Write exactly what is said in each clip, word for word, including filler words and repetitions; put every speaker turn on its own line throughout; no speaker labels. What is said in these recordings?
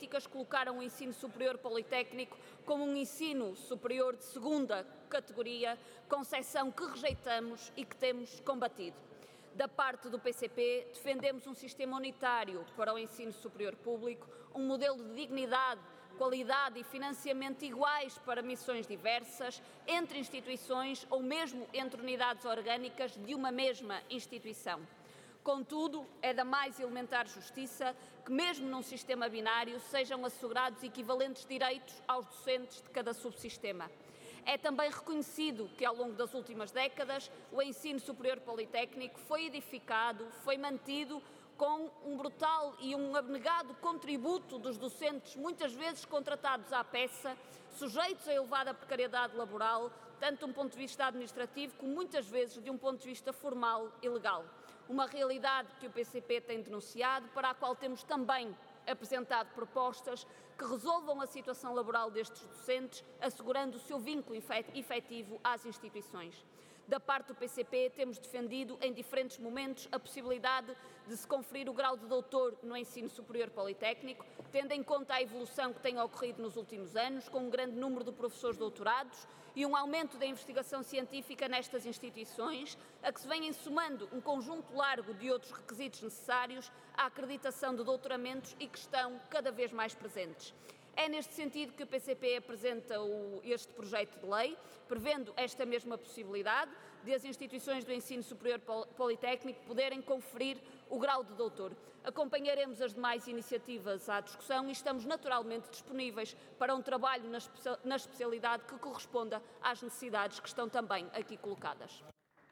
políticas colocaram o ensino superior politécnico como um ensino superior de segunda categoria, concepção que rejeitamos e que temos combatido. Da parte do P C P, defendemos um sistema unitário para o ensino superior público, um modelo de dignidade, qualidade e financiamento iguais para missões diversas, entre instituições ou mesmo entre unidades orgânicas de uma mesma instituição. Contudo, é da mais elementar justiça que, mesmo num sistema binário, sejam assegurados equivalentes direitos aos docentes de cada subsistema. É também reconhecido que, ao longo das últimas décadas, o ensino superior politécnico foi edificado, foi mantido com um brutal e um abnegado contributo dos docentes, muitas vezes contratados à peça, sujeitos a elevada precariedade laboral, tanto de um ponto de vista administrativo como muitas vezes de um ponto de vista formal e legal. Uma realidade que o P C P tem denunciado, para a qual temos também apresentado propostas que resolvam a situação laboral destes docentes, assegurando o seu vínculo efetivo às instituições. Da parte do P C P, temos defendido em diferentes momentos a possibilidade de se conferir o grau de doutor no ensino superior politécnico, tendo em conta a evolução que tem ocorrido nos últimos anos, com um grande número de professores doutorados e um aumento da investigação científica nestas instituições, a que se vem somando um conjunto largo de outros requisitos necessários à acreditação de doutoramentos e que estão cada vez mais presentes. É neste sentido que o P C P apresenta o, este projeto de lei, prevendo esta mesma possibilidade de as instituições do ensino superior politécnico poderem conferir o grau de doutor. Acompanharemos as demais iniciativas à discussão e estamos naturalmente disponíveis para um trabalho na, na especialidade que corresponda às necessidades que estão também aqui colocadas.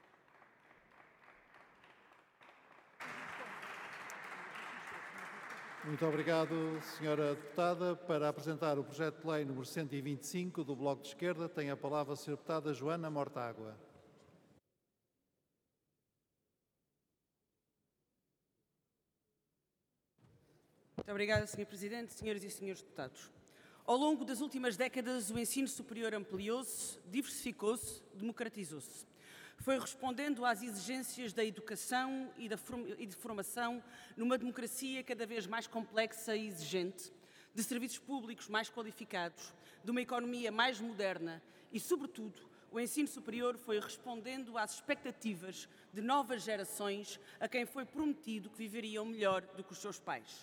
Muito obrigado, senhora Deputada. Para apresentar o projeto de lei número cento e vinte e cinco do Bloco de Esquerda, tem a palavra a senhora Deputada Joana Mortágua.
Muito obrigada, senhor Presidente, senhoras e senhores deputados. Ao longo das últimas décadas, o ensino superior ampliou-se, diversificou-se, democratizou-se. Foi respondendo às exigências da educação e, da form e de formação numa democracia cada vez mais complexa e exigente, de serviços públicos mais qualificados, de uma economia mais moderna e, sobretudo, o ensino superior foi respondendo às expectativas de novas gerações a quem foi prometido que viveriam melhor do que os seus pais.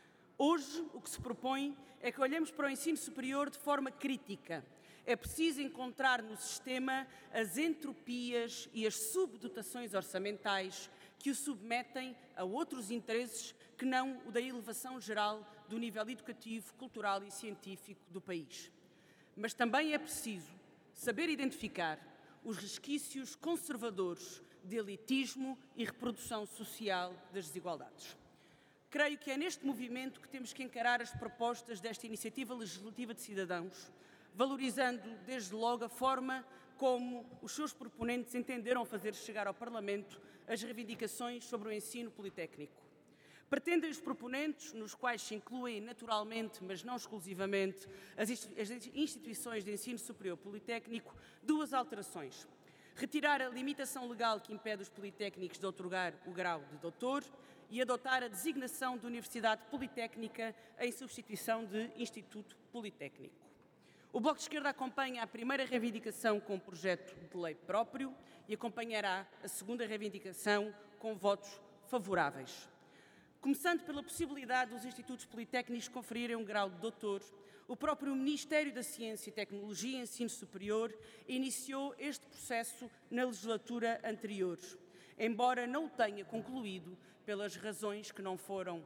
Hoje, o que se propõe é que olhemos para o ensino superior de forma crítica. É preciso encontrar no sistema as entropias e as subdotações orçamentais que o submetem a outros interesses que não o da elevação geral do nível educativo, cultural e científico do país. Mas também é preciso saber identificar os resquícios conservadores de elitismo e reprodução social das desigualdades. Creio que é neste movimento que temos que encarar as propostas desta iniciativa legislativa de cidadãos, valorizando desde logo a forma como os seus proponentes entenderam fazer chegar ao Parlamento as reivindicações sobre o ensino politécnico. Pretendem os proponentes, nos quais se incluem naturalmente, mas não exclusivamente, as instituições de ensino superior politécnico, duas alterações. Retirar a limitação legal que impede os politécnicos de outorgar o grau de doutor e adotar a designação de Universidade Politécnica em substituição de Instituto Politécnico. O Bloco de Esquerda acompanha a primeira reivindicação com um projeto de lei próprio e acompanhará a segunda reivindicação com votos favoráveis. Começando pela possibilidade dos institutos politécnicos conferirem um grau de doutor, o próprio Ministério da Ciência e Tecnologia e Ensino Superior iniciou este processo na legislatura anterior, embora não o tenha concluído pelas razões que não foram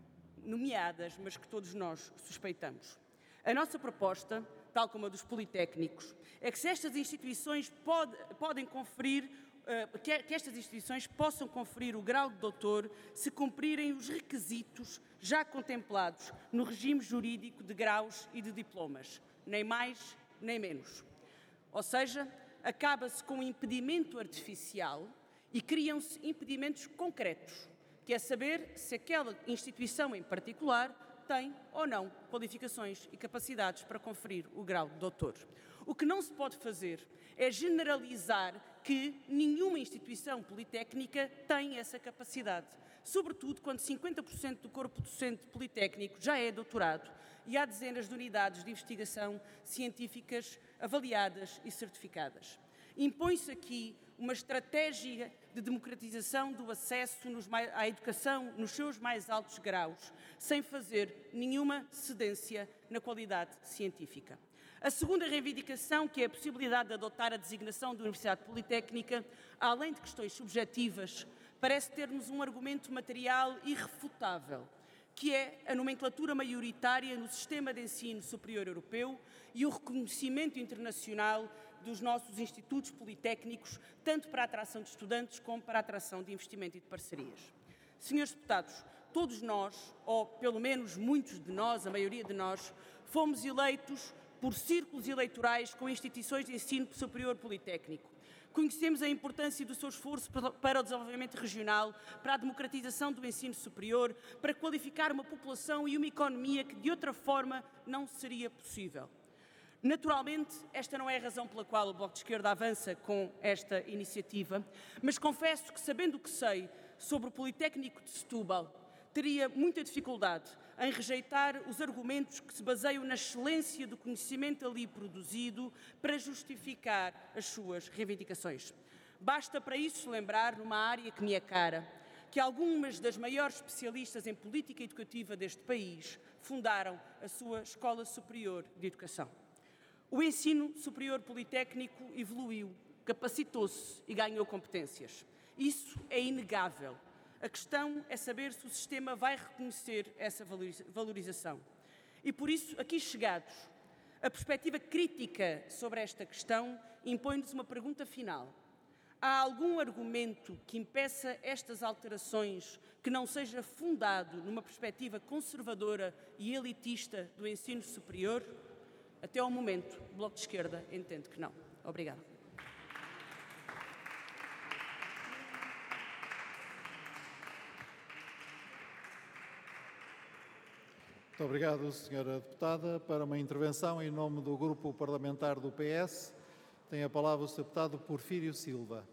nomeadas, mas que todos nós suspeitamos. A nossa proposta, tal como a dos politécnicos, é que se estas instituições pode, podem conferir, uh, que, que estas instituições possam conferir o grau de doutor se cumprirem os requisitos já contemplados no regime jurídico de graus e de diplomas, nem mais nem menos. Ou seja, acaba-se com um impedimento artificial e criam-se impedimentos concretos, que é saber se aquela instituição em particular tem ou não qualificações e capacidades para conferir o grau de doutor. O que não se pode fazer é generalizar que nenhuma instituição politécnica tem essa capacidade, sobretudo quando cinquenta por cento do corpo docente politécnico já é doutorado e há dezenas de unidades de investigação científicas avaliadas e certificadas. Impõe-se aqui uma estratégia de democratização do acesso nos mais, à educação nos seus mais altos graus, sem fazer nenhuma cedência na qualidade científica. A segunda reivindicação, que é a possibilidade de adotar a designação de Universidade Politécnica, além de questões subjetivas, parece ter-nos um argumento material irrefutável, que é a nomenclatura maioritária no sistema de ensino superior europeu e o reconhecimento internacional dos nossos institutos politécnicos, tanto para a atração de estudantes como para a atração de investimento e de parcerias. Senhores deputados, todos nós, ou pelo menos muitos de nós, a maioria de nós, fomos eleitos por círculos eleitorais com instituições de ensino superior politécnico. Conhecemos a importância do seu esforço para o desenvolvimento regional, para a democratização do ensino superior, para qualificar uma população e uma economia que de outra forma não seria possível. Naturalmente, esta não é a razão pela qual o Bloco de Esquerda avança com esta iniciativa, mas confesso que, sabendo o que sei sobre o Politécnico de Setúbal, teria muita dificuldade em rejeitar os argumentos que se baseiam na excelência do conhecimento ali produzido para justificar as suas reivindicações. Basta para isso lembrar, numa área que me é cara, que algumas das maiores especialistas em política educativa deste país fundaram a sua Escola Superior de Educação. O ensino superior politécnico evoluiu, capacitou-se e ganhou competências. Isso é inegável. A questão é saber se o sistema vai reconhecer essa valorização. E por isso, aqui chegados, a perspectiva crítica sobre esta questão impõe-nos uma pergunta final. Há algum argumento que impeça estas alterações que não seja fundado numa perspectiva conservadora e elitista do ensino superior? Até ao momento, o Bloco de Esquerda entende que não. Obrigada.
Muito obrigado, senhora Deputada. Para uma intervenção em nome do Grupo Parlamentar do P S, tem a palavra o senhor Deputado Porfírio Silva.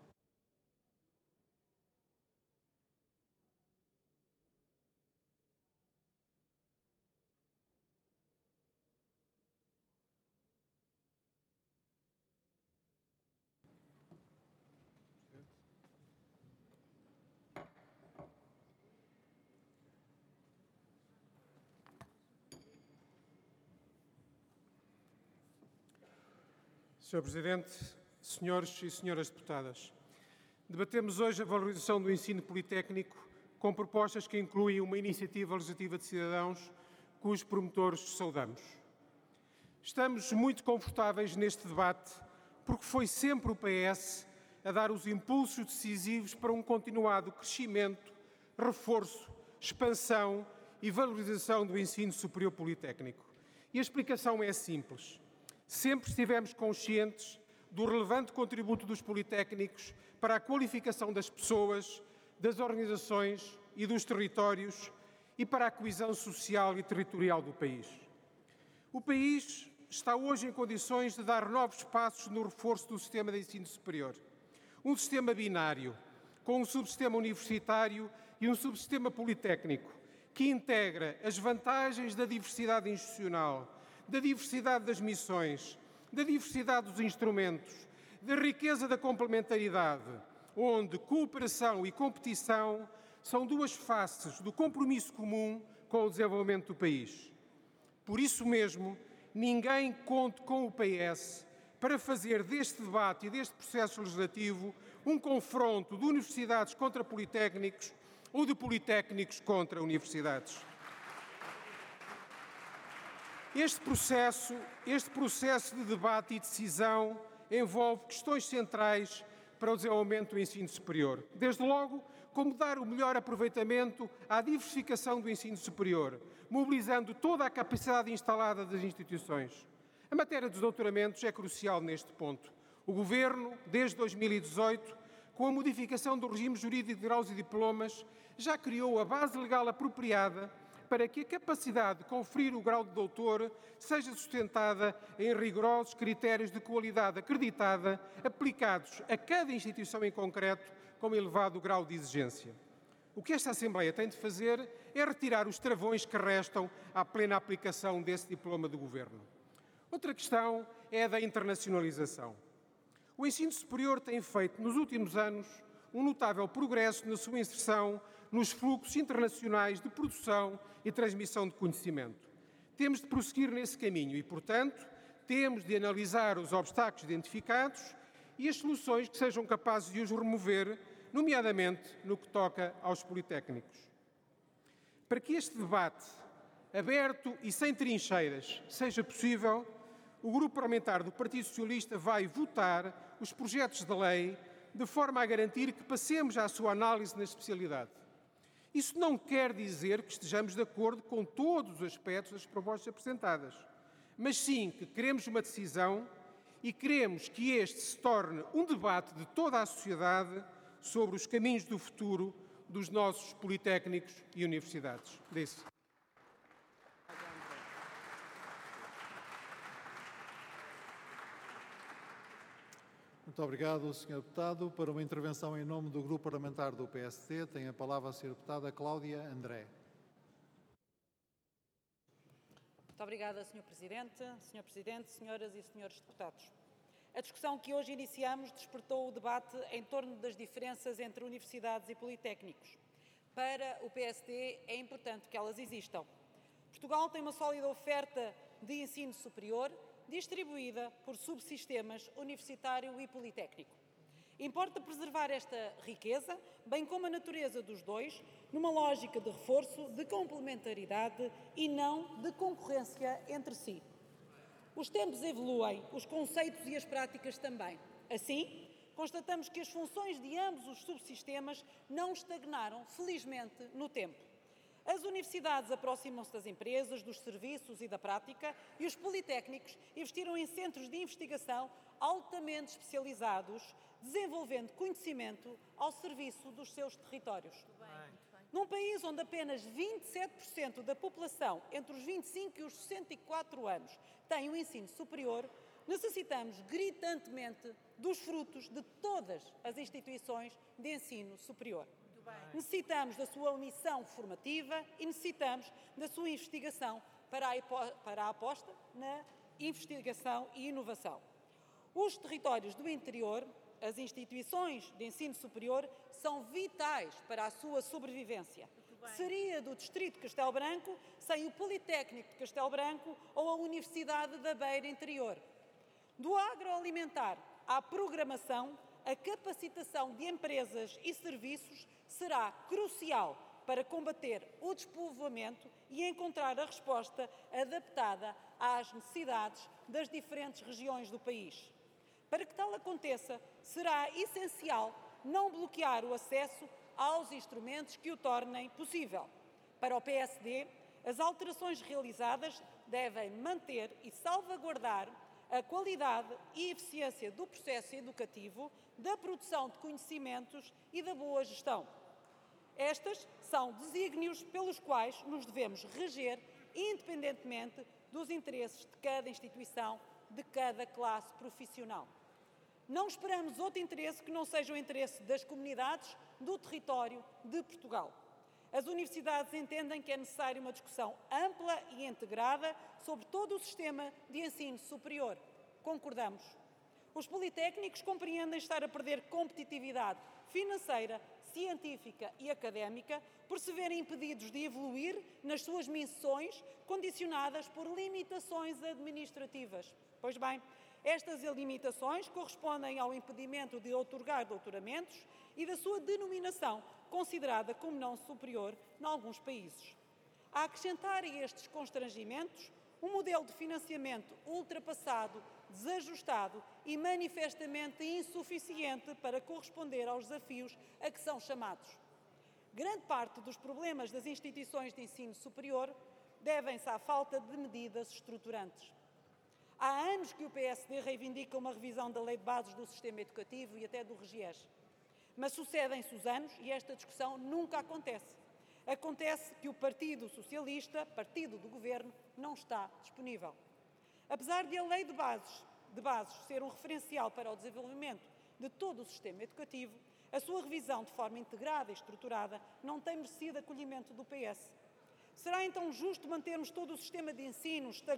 senhor Presidente, senhores e senhoras deputadas, debatemos hoje a valorização do ensino politécnico com propostas que incluem uma iniciativa legislativa de cidadãos cujos promotores saudamos. Estamos muito confortáveis neste debate porque foi sempre o P S a dar os impulsos decisivos para um continuado crescimento, reforço, expansão e valorização do ensino superior politécnico. E a explicação é simples. Sempre estivemos conscientes do relevante contributo dos politécnicos para a qualificação das pessoas, das organizações e dos territórios e para a coesão social e territorial do país. O país está hoje em condições de dar novos passos no reforço do sistema de ensino superior. Um sistema binário, com um subsistema universitário e um subsistema politécnico, que integra as vantagens da diversidade institucional, da diversidade das missões, da diversidade dos instrumentos, da riqueza da complementaridade, onde cooperação e competição são duas faces do compromisso comum com o desenvolvimento do país. Por isso mesmo, ninguém conte com o P S para fazer deste debate e deste processo legislativo um confronto de universidades contra politécnicos ou de politécnicos contra universidades. Este processo, este processo de debate e decisão envolve questões centrais para o desenvolvimento do ensino superior. Desde logo, como dar o melhor aproveitamento à diversificação do ensino superior, mobilizando toda a capacidade instalada das instituições. A matéria dos doutoramentos é crucial neste ponto. O Governo, desde dois mil e dezoito, com a modificação do regime jurídico de graus e diplomas, já criou a base legal apropriada para que a capacidade de conferir o grau de doutor seja sustentada em rigorosos critérios de qualidade acreditada, aplicados a cada instituição em concreto, com elevado grau de exigência. O que esta Assembleia tem de fazer é retirar os travões que restam à plena aplicação desse diploma do Governo. Outra questão é a da internacionalização. O ensino superior tem feito, nos últimos anos, um notável progresso na sua inserção nos fluxos internacionais de produção e transmissão de conhecimento. Temos de prosseguir nesse caminho e, portanto, temos de analisar os obstáculos identificados e as soluções que sejam capazes de os remover, nomeadamente no que toca aos politécnicos. Para que este debate, aberto e sem trincheiras, seja possível, o Grupo Parlamentar do Partido Socialista vai votar os projetos de lei de forma a garantir que passemos à sua análise na especialidade. Isso não quer dizer que estejamos de acordo com todos os aspectos das propostas apresentadas, mas sim que queremos uma decisão e queremos que este se torne um debate de toda a sociedade sobre os caminhos do futuro dos nossos politécnicos e universidades. Disse.
Muito obrigado, senhor Deputado. Para uma intervenção em nome do Grupo Parlamentar do P S D, tem a palavra a senhora Deputada Cláudia André.
Muito obrigada, senhor Presidente. senhor Presidente, senhoras e senhores deputados. A discussão que hoje iniciamos despertou o debate em torno das diferenças entre universidades e politécnicos. Para o P S D é importante que elas existam. Portugal tem uma sólida oferta de ensino superior, distribuída por subsistemas universitário e politécnico. Importa preservar esta riqueza, bem como a natureza dos dois, numa lógica de reforço, de complementaridade e não de concorrência entre si. Os tempos evoluem, os conceitos e as práticas também. Assim, constatamos que as funções de ambos os subsistemas não estagnaram, felizmente, no tempo. As universidades aproximam-se das empresas, dos serviços e da prática e os politécnicos investiram em centros de investigação altamente especializados, desenvolvendo conhecimento ao serviço dos seus territórios. Num país onde apenas vinte e sete por cento da população entre os vinte e cinco e os sessenta e quatro anos tem o ensino superior, necessitamos gritantemente dos frutos de todas as instituições de ensino superior. Necessitamos da sua missão formativa e necessitamos da sua investigação para a, para a aposta na investigação e inovação. Os territórios do interior, as instituições de ensino superior, são vitais para a sua sobrevivência. Seria do Distrito de Castelo Branco sem o Politécnico de Castelo Branco ou a Universidade da Beira Interior. Do agroalimentar à programação, a capacitação de empresas e serviços será crucial para combater o despovoamento e encontrar a resposta adaptada às necessidades das diferentes regiões do país. Para que tal aconteça, será essencial não bloquear o acesso aos instrumentos que o tornem possível. Para o P S D, as alterações realizadas devem manter e salvaguardar a qualidade e eficiência do processo educativo, da produção de conhecimentos e da boa gestão. Estas são desígnios pelos quais nos devemos reger, independentemente dos interesses de cada instituição, de cada classe profissional. Não esperamos outro interesse que não seja o interesse das comunidades do território de Portugal. As universidades entendem que é necessária uma discussão ampla e integrada sobre todo o sistema de ensino superior. Concordamos. Os politécnicos compreendem estar a perder competitividade financeira, científica e académica por se verem impedidos de evoluir nas suas missões condicionadas por limitações administrativas. Pois bem, estas limitações correspondem ao impedimento de outorgar doutoramentos e da sua denominação, considerada como não superior em alguns países. A acrescentar a estes constrangimentos, um modelo de financiamento ultrapassado, desajustado e manifestamente insuficiente para corresponder aos desafios a que são chamados. Grande parte dos problemas das instituições de ensino superior devem-se à falta de medidas estruturantes. Há anos que o P S D reivindica uma revisão da Lei de Bases do Sistema Educativo e até do REGES. Mas sucedem-se os anos e esta discussão nunca acontece. Acontece que o Partido Socialista, partido do Governo, não está disponível. Apesar de a Lei de Bases, de Bases ser um referencial para o desenvolvimento de todo o sistema educativo, A sua revisão de forma integrada e estruturada não tem merecido acolhimento do P S. Será então justo mantermos todo o sistema de ensino